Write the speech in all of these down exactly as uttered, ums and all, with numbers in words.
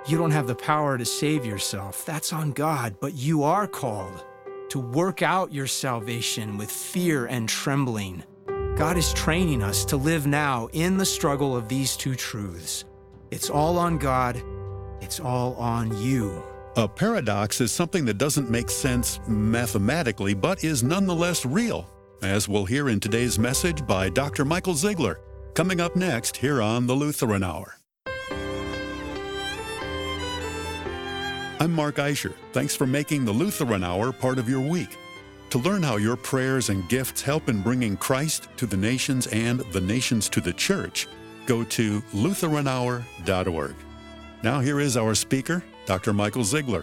You don't have the power to save yourself. That's on God, but you are called to work out your salvation with fear and trembling. God is training us to live now in the struggle of these two truths. It's all on God. It's all on you. A paradox is something that doesn't make sense mathematically, but is nonetheless real, as we'll hear in today's message by Doctor Michael Ziegler, coming up next here on the Lutheran Hour. I'm Mark Eicher. Thanks for making the Lutheran Hour part of your week. To learn how your prayers and gifts help in bringing Christ to the nations and the nations to the church, go to lutheran hour dot org. Now here is our speaker, Doctor Michael Ziegler.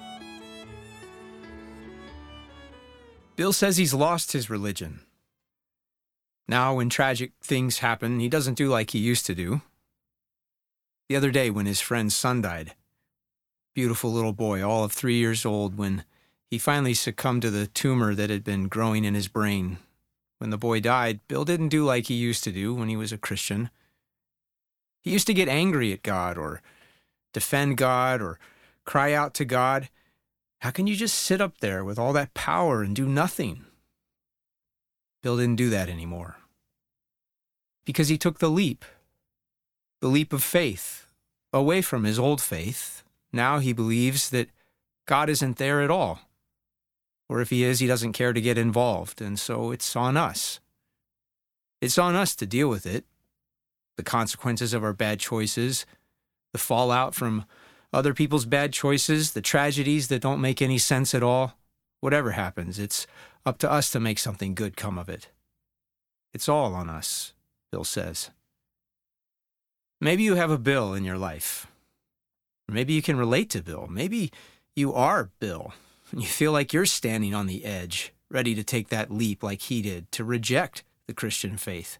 Bill says he's lost his religion. Now, when tragic things happen, he doesn't do like he used to do. The other day when his friend's son died, beautiful little boy, all of three years old, when he finally succumbed to the tumor that had been growing in his brain. When the boy died, Bill didn't do like he used to do when he was a Christian. He used to get angry at God or defend God or cry out to God. How can you just sit up there with all that power and do nothing? Bill didn't do that anymore. Because he took the leap, the leap of faith, away from his old faith. Now he believes that God isn't there at all. Or if he is, he doesn't care to get involved, and so it's on us. It's on us to deal with it, the consequences of our bad choices, the fallout from other people's bad choices, the tragedies that don't make any sense at all. Whatever happens, it's up to us to make something good come of it. It's all on us, Bill says. Maybe you have a Bill in your life. Or maybe you can relate to Bill. Maybe you are Bill, and you feel like you're standing on the edge, ready to take that leap like he did, to reject the Christian faith.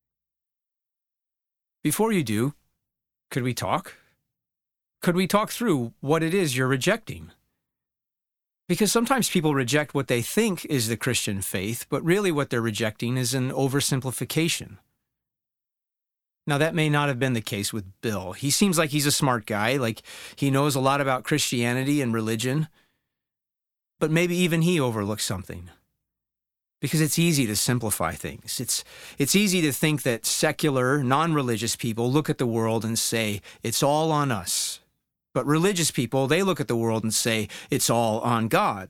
Before you do, could we talk? Could we talk through what it is you're rejecting? Because sometimes people reject what they think is the Christian faith, but really what they're rejecting is an oversimplification. Now, that may not have been the case with Bill. He seems like he's a smart guy, like he knows a lot about Christianity and religion, but maybe even he overlooks something. Because it's easy to simplify things. It's, it's easy to think that secular, non-religious people look at the world and say, it's all on us. But religious people, they look at the world and say, it's all on God.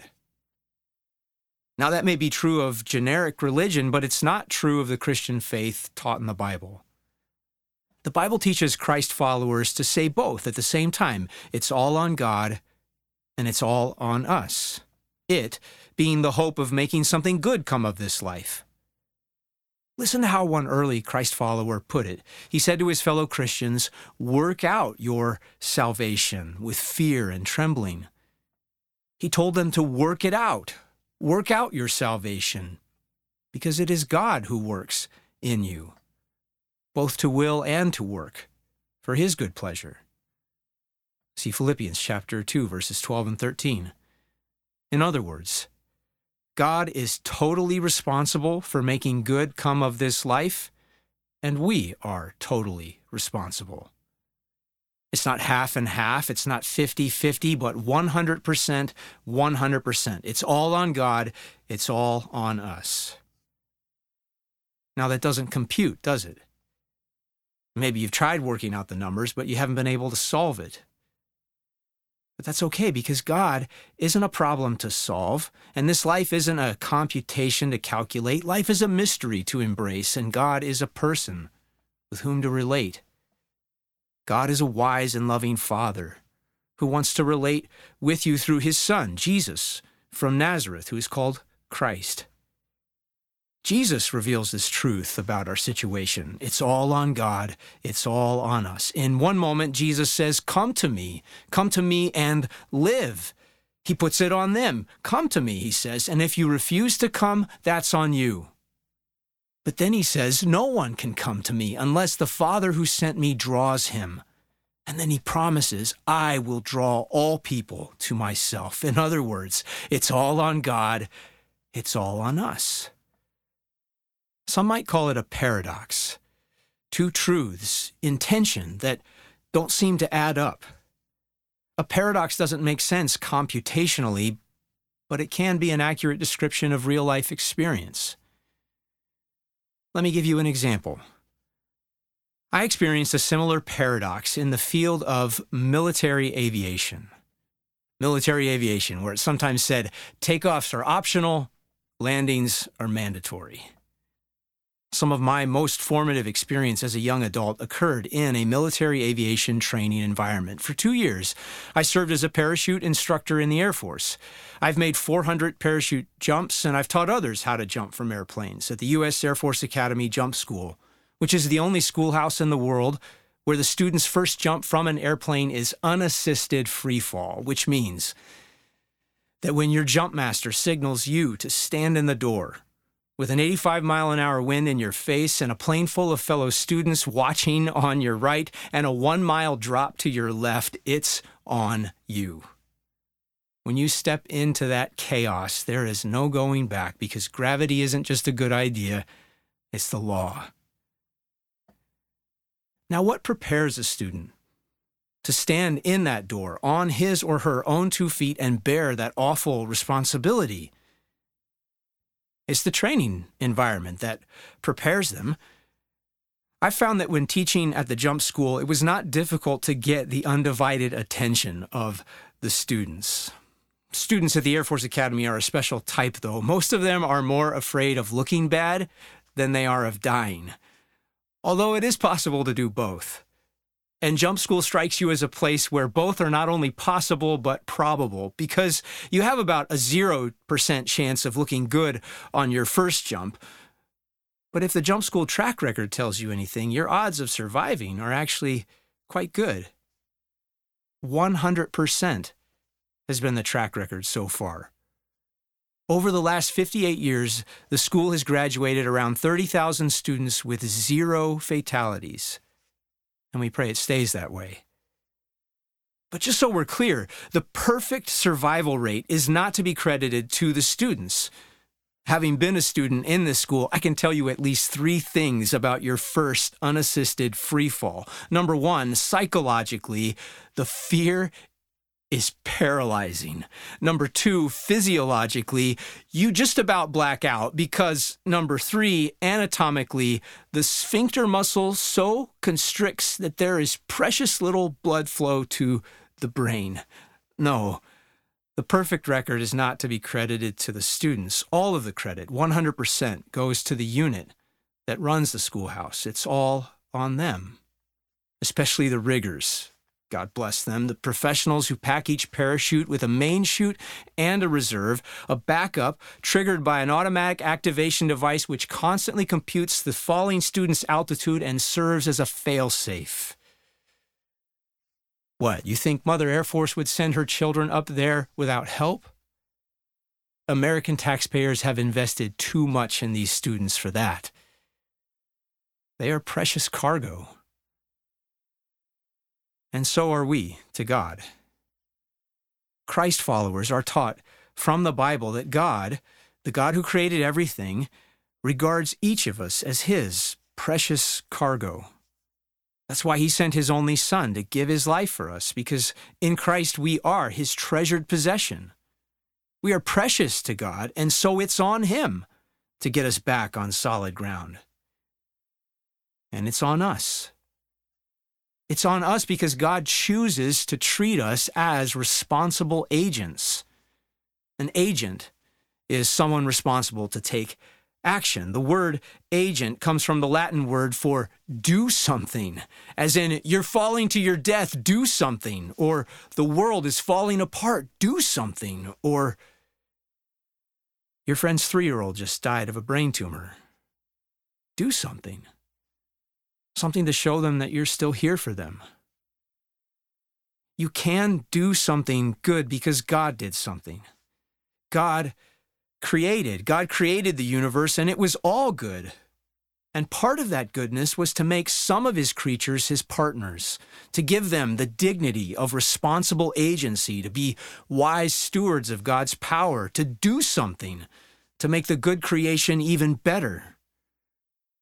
Now, that may be true of generic religion, but it's not true of the Christian faith taught in the Bible. The Bible teaches Christ followers to say both at the same time. It's all on God, and it's all on us. It being the hope of making something good come of this life. Listen to how one early Christ follower put it. He said to his fellow Christians, work out your salvation with fear and trembling. He told them to work it out. Work out your salvation, because it is God who works in you, both to will and to work, for his good pleasure. See Philippians chapter two, verses twelve and thirteen. In other words, God is totally responsible for making good come of this life, and we are totally responsible. It's not half and half, it's not fifty-fifty, but one hundred percent, one hundred percent. It's all on God, it's all on us. Now that doesn't compute, does it? Maybe you've tried working out the numbers, but you haven't been able to solve it. But that's okay, because God isn't a problem to solve, and this life isn't a computation to calculate. Life is a mystery to embrace, and God is a person with whom to relate. God is a wise and loving Father who wants to relate with you through his Son, Jesus, from Nazareth, who is called Christ. Jesus reveals this truth about our situation. It's all on God. It's all on us. In one moment, Jesus says, come to me. Come to me and live. He puts it on them. Come to me, he says, and if you refuse to come, that's on you. But then he says, no one can come to me unless the Father who sent me draws him. And then he promises, I will draw all people to myself. In other words, it's all on God. It's all on us. Some might call it a paradox. Two truths in tension that don't seem to add up. A paradox doesn't make sense computationally, but it can be an accurate description of real-life experience. Let me give you an example. I experienced a similar paradox in the field of military aviation. Military aviation, where it's sometimes said takeoffs are optional, landings are mandatory. Some of my most formative experience as a young adult occurred in a military aviation training environment. For two years, I served as a parachute instructor in the Air Force. I've made four hundred parachute jumps, and I've taught others how to jump from airplanes at the U S Air Force Academy Jump School, which is the only schoolhouse in the world where the student's first jump from an airplane is unassisted free fall, which means that when your jump master signals you to stand in the door, with an eighty-five mile an hour wind in your face and a plane full of fellow students watching on your right and a one mile drop to your left, it's on you. When you step into that chaos, there is no going back because gravity isn't just a good idea, it's the law. Now, what prepares a student to stand in that door on his or her own two feet and bear that awful responsibility? It's the training environment that prepares them. I found that when teaching at the jump school, it was not difficult to get the undivided attention of the students. Students at the Air Force Academy are a special type, though. Most of them are more afraid of looking bad than they are of dying, although it is possible to do both. And jump school strikes you as a place where both are not only possible but probable, because you have about a zero percent chance of looking good on your first jump. But if the jump school track record tells you anything, your odds of surviving are actually quite good. one hundred percent has been the track record so far. Over the last fifty-eight years, the school has graduated around thirty thousand students with zero fatalities. And we pray it stays that way. But just so we're clear, the perfect survival rate is not to be credited to the students. Having been a student in this school, I can tell you at least three things about your first unassisted free fall. Number one, psychologically, the fear is paralyzing. Number two, physiologically, you just about black out because, number three, anatomically, the sphincter muscle so constricts that there is precious little blood flow to the brain. No, the perfect record is not to be credited to the students. All of the credit, one hundred percent, goes to the unit that runs the schoolhouse. It's all on them, especially the riggers. God bless them, the professionals who pack each parachute with a main chute and a reserve, a backup triggered by an automatic activation device which constantly computes the falling student's altitude and serves as a fail-safe. What, you think Mother Air Force would send her children up there without help? American taxpayers have invested too much in these students for that. They are precious cargo. And so are we to God. Christ followers are taught from the Bible that God, the God who created everything, regards each of us as his precious cargo. That's why he sent his only Son to give his life for us, because in Christ we are his treasured possession. We are precious to God, and so it's on him to get us back on solid ground. And it's on us. It's on us because God chooses to treat us as responsible agents. An agent is someone responsible to take action. The word agent comes from the Latin word for do something, as in you're falling to your death, do something, or the world is falling apart, do something, or your friend's three-year-old just died of a brain tumor, do something. Something to show them that you're still here for them. You can do something good because God did something. God created. God created the universe, and it was all good. And part of that goodness was to make some of his creatures his partners, to give them the dignity of responsible agency, to be wise stewards of God's power, to do something, to make the good creation even better.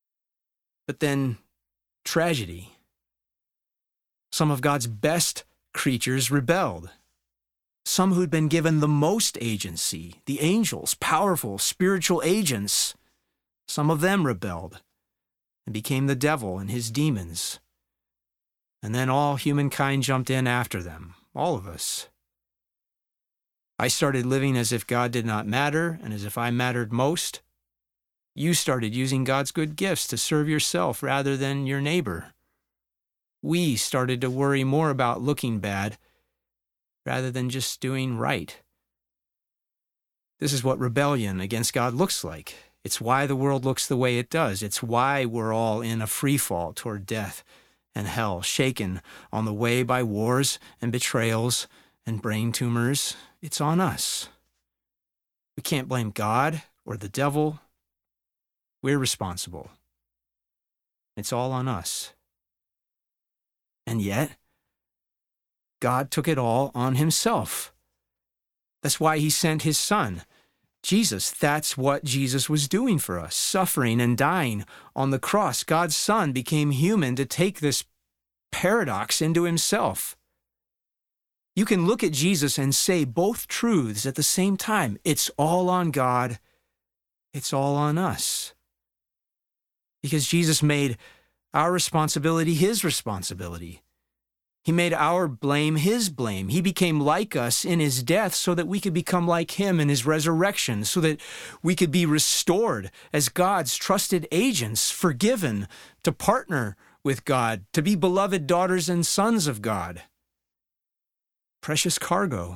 But then tragedy. Some of God's best creatures rebelled. Some who'd been given the most agency, the angels, powerful spiritual agents, some of them rebelled and became the devil and his demons. And then all humankind jumped in after them, all of us. I started living as if God did not matter and as if I mattered most. You started using God's good gifts to serve yourself rather than your neighbor. We started to worry more about looking bad rather than just doing right. This is what rebellion against God looks like. It's why the world looks the way it does. It's why we're all in a free fall toward death and hell, shaken on the way by wars and betrayals and brain tumors. It's on us. We can't blame God or the devil. We're responsible. It's all on us. And yet, God took it all on himself. That's why he sent his son, Jesus. That's what Jesus was doing for us, suffering and dying on the cross. God's son became human to take this paradox into himself. You can look at Jesus and say both truths at the same time. It's all on God. It's all on us. Because Jesus made our responsibility his responsibility. He made our blame his blame. He became like us in his death so that we could become like him in his resurrection, so that we could be restored as God's trusted agents, forgiven, to partner with God, to be beloved daughters and sons of God. Precious cargo.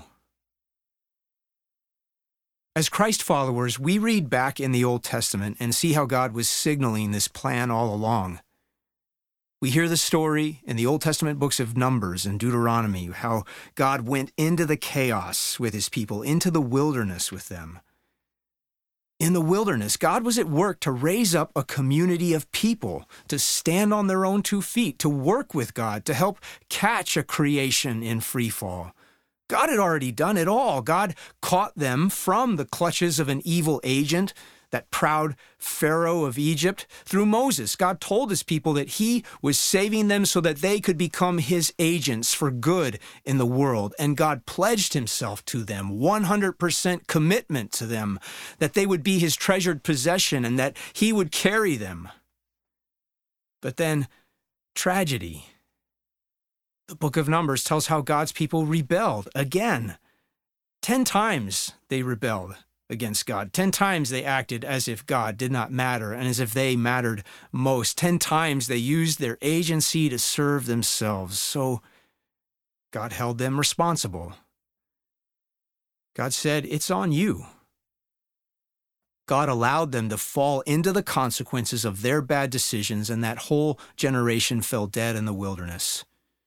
As Christ followers, we read back in the Old Testament and see how God was signaling this plan all along. We hear the story in the Old Testament books of Numbers and Deuteronomy, how God went into the chaos with his people, into the wilderness with them. In the wilderness, God was at work to raise up a community of people, to stand on their own two feet, to work with God, to help catch a creation in free fall. God had already done it all. God caught them from the clutches of an evil agent, that proud Pharaoh of Egypt, through Moses. God told his people that he was saving them so that they could become his agents for good in the world. And God pledged himself to them, one hundred percent commitment to them, that they would be his treasured possession and that he would carry them. But then, tragedy. The book of Numbers tells how God's people rebelled again. Ten times they rebelled against God. Ten times they acted as if God did not matter and as if they mattered most. Ten times they used their agency to serve themselves. So God held them responsible. God said, "It's on you." God allowed them to fall into the consequences of their bad decisions, and that whole generation fell dead in the wilderness.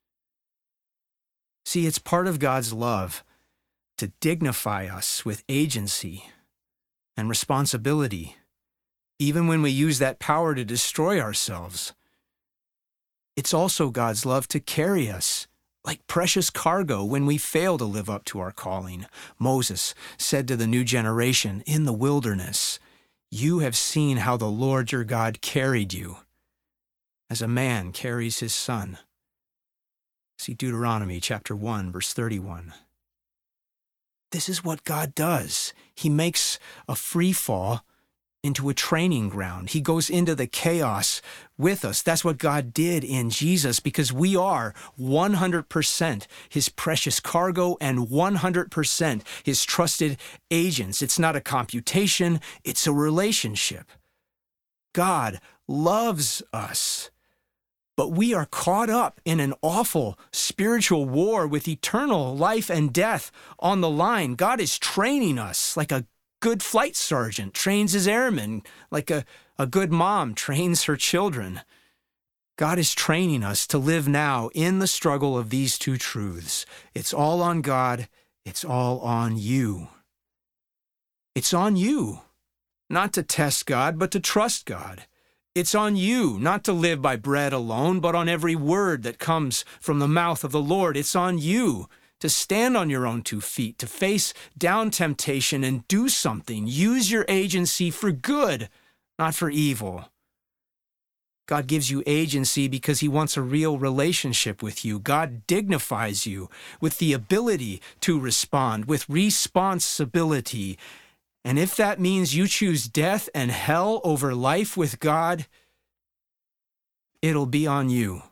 See, it's part of God's love to dignify us with agency and responsibility, even when we use that power to destroy ourselves. It's also God's love to carry us like precious cargo when we fail to live up to our calling. Moses said to the new generation in the wilderness, "You have seen how the Lord your God carried you, as a man carries his son." See Deuteronomy chapter one, verse thirty-one. This is what God does. He makes a free fall into a training ground. He goes into the chaos with us. That's what God did in Jesus, because we are one hundred percent his precious cargo and one hundred percent his trusted agents. It's not a computation, it's a relationship. God loves us. But we are caught up in an awful spiritual war with eternal life and death on the line. God is training us like a good flight sergeant trains his airmen, like a, a good mom trains her children. God is training us to live now in the struggle of these two truths. It's all on God. It's all on you. It's on you, not to test God, but to trust God. It's on you not to live by bread alone, but on every word that comes from the mouth of the Lord. It's on you to stand on your own two feet, to face down temptation and do something. Use your agency for good, not for evil. God gives you agency because he wants a real relationship with you. God dignifies you with the ability to respond, with responsibility. And if that means you choose death and hell over life with God, it'll be on you.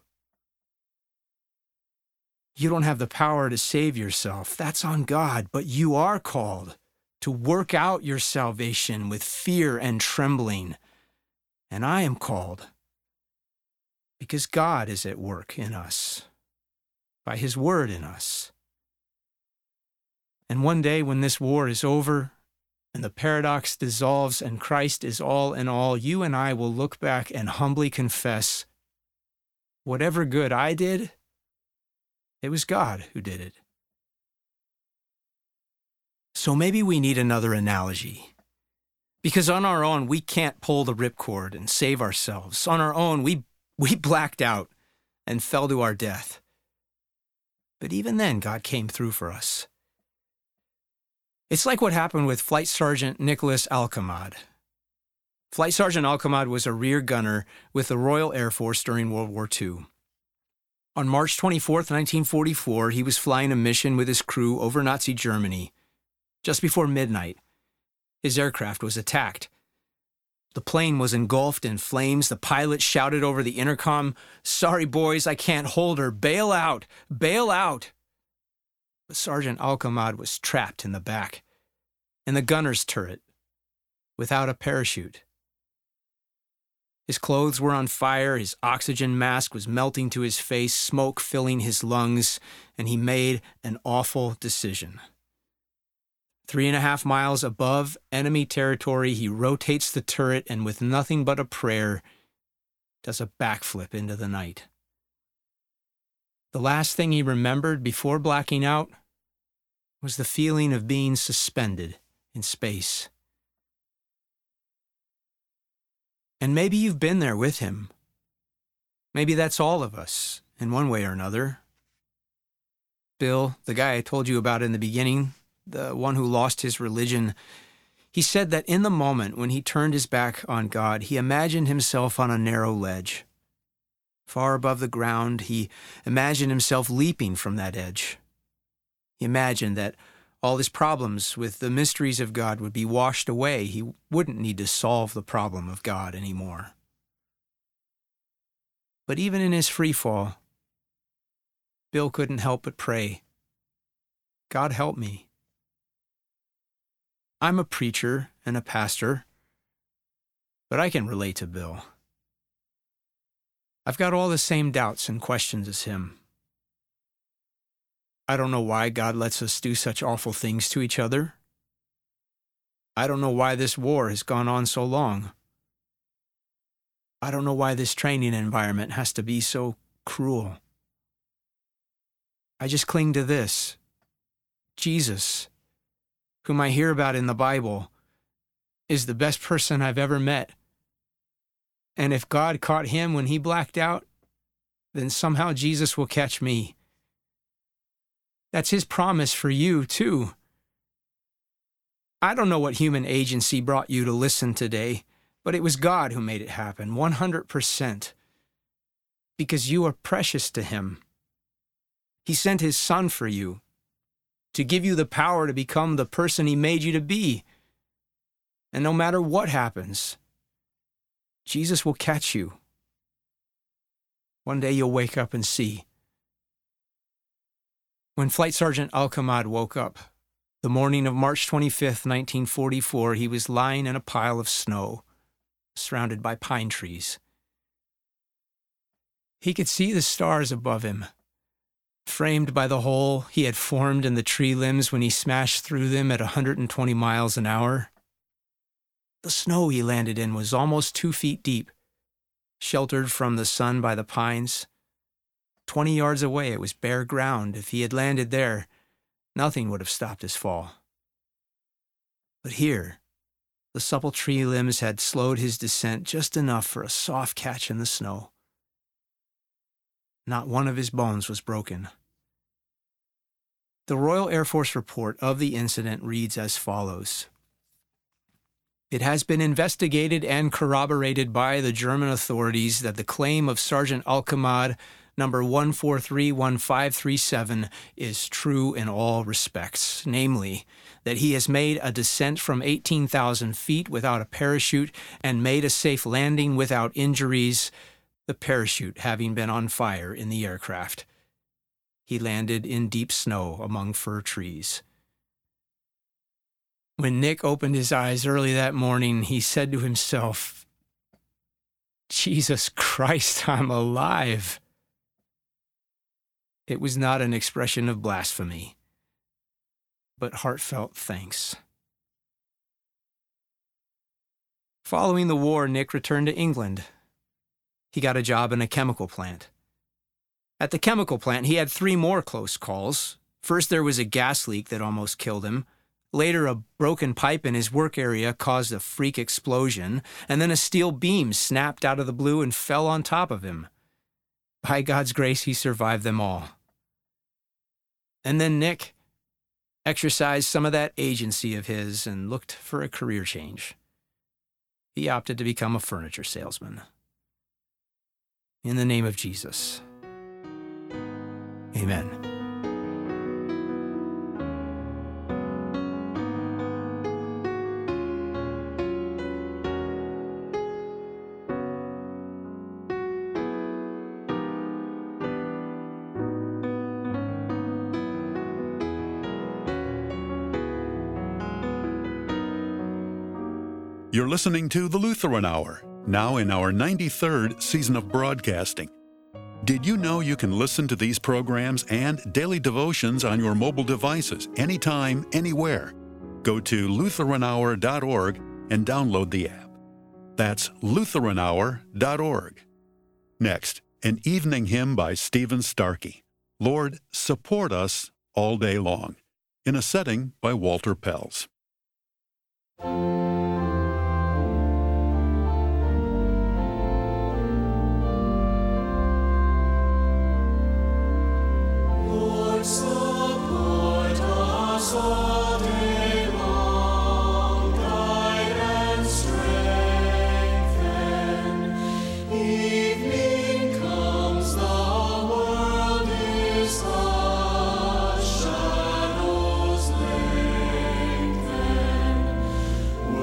You don't have the power to save yourself. That's on God, but you are called to work out your salvation with fear and trembling. And I am called because God is at work in us, by his word in us. And one day when this war is over and the paradox dissolves and Christ is all in all, you and I will look back and humbly confess, whatever good I did, it was God who did it. So maybe we need another analogy. Because on our own, we can't pull the ripcord and save ourselves. On our own, we We blacked out and fell to our death. But even then, God came through for us. It's like what happened with Flight Sergeant Nicholas Alcamad. Flight Sergeant Alcamad was a rear gunner with the Royal Air Force during World War Two. On March twenty-fourth, nineteen forty-four, he was flying a mission with his crew over Nazi Germany. Just before midnight, his aircraft was attacked. The plane was engulfed in flames. The pilot shouted over the intercom, "Sorry, boys, I can't hold her. Bail out! Bail out!" But Sergeant Alcamad was trapped in the back, in the gunner's turret, without a parachute. His clothes were on fire, his oxygen mask was melting to his face, smoke filling his lungs, and he made an awful decision. Three and a half miles above enemy territory, he rotates the turret and with nothing but a prayer, does a backflip into the night. The last thing he remembered before blacking out was the feeling of being suspended in space. And maybe you've been there with him. Maybe that's all of us, in one way or another. Bill, the guy I told you about in the beginning, the one who lost his religion, he said that in the moment when he turned his back on God, he imagined himself on a narrow ledge. Far above the ground, he imagined himself leaping from that edge. He imagined that all his problems with the mysteries of God would be washed away. He wouldn't need to solve the problem of God anymore. But even in his free fall, Bill couldn't help but pray, "God help me." I'm a preacher and a pastor, but I can relate to Bill. I've got all the same doubts and questions as him. I don't know why God lets us do such awful things to each other. I don't know why this war has gone on so long. I don't know why this training environment has to be so cruel. I just cling to this. Jesus, whom I hear about in the Bible, is the best person I've ever met. And if God caught him when he blacked out, then somehow Jesus will catch me. That's his promise for you, too. I don't know what human agency brought you to listen today, but it was God who made it happen, one hundred percent. Because you are precious to him. He sent his son for you, to give you the power to become the person he made you to be. And no matter what happens, Jesus will catch you. One day you'll wake up and see. When Flight Sergeant Alcamad woke up, the morning of March twenty-fifth, nineteen forty-four, he was lying in a pile of snow, surrounded by pine trees. He could see the stars above him, framed by the hole he had formed in the tree limbs when he smashed through them at one hundred twenty miles an hour. The snow he landed in was almost two feet deep, sheltered from the sun by the pines. Twenty yards away, it was bare ground. If he had landed there, nothing would have stopped his fall. But here, the supple tree limbs had slowed his descent just enough for a soft catch in the snow. Not one of his bones was broken. The Royal Air Force report of the incident reads as follows. It has been investigated and corroborated by the German authorities that the claim of Sergeant Alkamad, number one four three one five three seven, is true in all respects, namely, that he has made a descent from eighteen thousand feet without a parachute and made a safe landing without injuries, the parachute having been on fire in the aircraft. He landed in deep snow among fir trees. When Nick opened his eyes early that morning, he said to himself, "Jesus Christ, I'm alive." It was not an expression of blasphemy, but heartfelt thanks. Following the war, Nick returned to England. He got a job in a chemical plant. At the chemical plant, he had three more close calls. First, there was a gas leak that almost killed him. Later, a broken pipe in his work area caused a freak explosion, and then a steel beam snapped out of the blue and fell on top of him. By God's grace, he survived them all. And then Nick exercised some of that agency of his and looked for a career change. He opted to become a furniture salesman. In the name of Jesus, amen. You're listening to The Lutheran Hour, now in our ninety-third season of broadcasting. Did you know you can listen to these programs and daily devotions on your mobile devices anytime, anywhere? Go to Lutheran Hour dot org and download the app. That's Lutheran Hour dot org. Next, an evening hymn by Stephen Starkey, "Lord, Support Us All Day Long," in a setting by Walter Pels. Support us all day long, guide and strengthen. Evening comes, the world is hushed, shadows lengthen.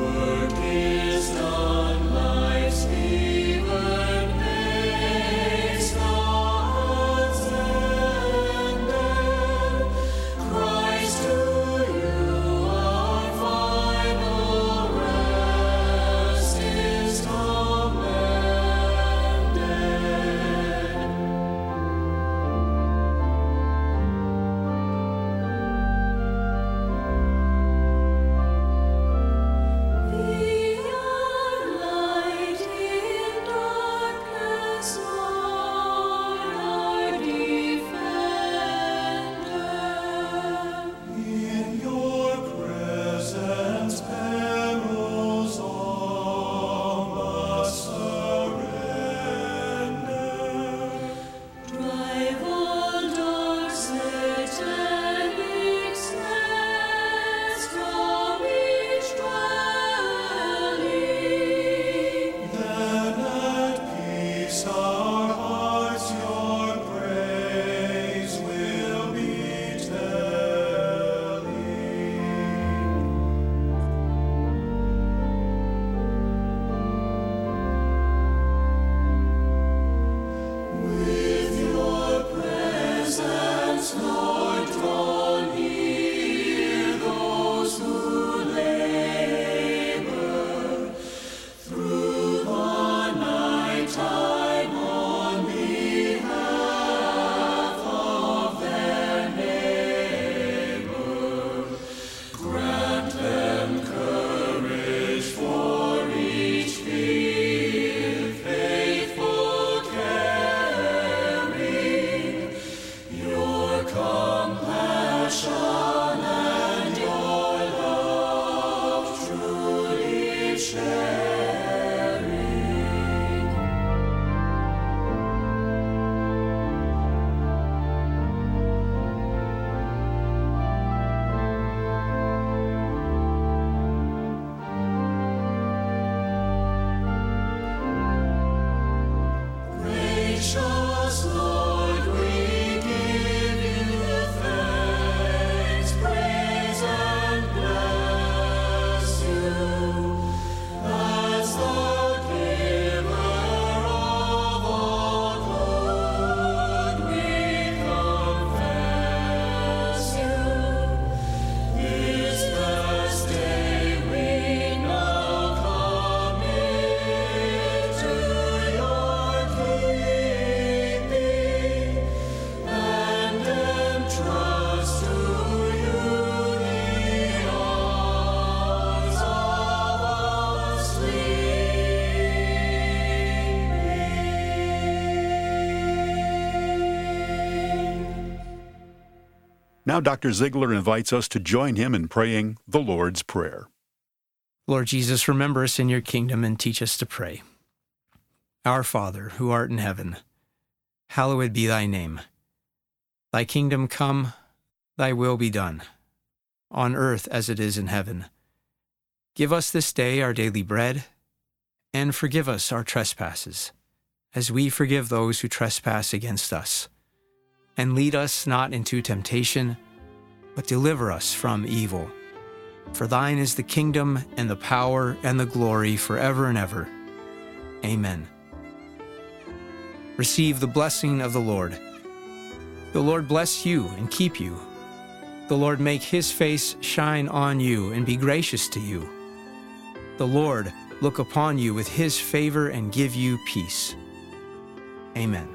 Now Doctor Ziegler invites us to join him in praying the Lord's Prayer. Lord Jesus, remember us in your kingdom and teach us to pray. Our Father, who art in heaven, hallowed be thy name. Thy kingdom come, thy will be done, on earth as it is in heaven. Give us this day our daily bread, and forgive us our trespasses, as we forgive those who trespass against us. And lead us not into temptation, but deliver us from evil. For thine is the kingdom, and the power, and the glory forever and ever. Amen. Receive the blessing of the Lord. The Lord bless you and keep you. The Lord make his face shine on you and be gracious to you. The Lord look upon you with his favor and give you peace. Amen.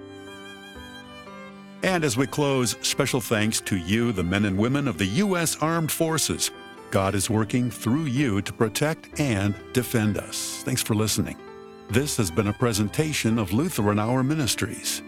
And as we close, special thanks to you, the men and women of the U S Armed Forces. God is working through you to protect and defend us. Thanks for listening. This has been a presentation of Lutheran Hour Ministries.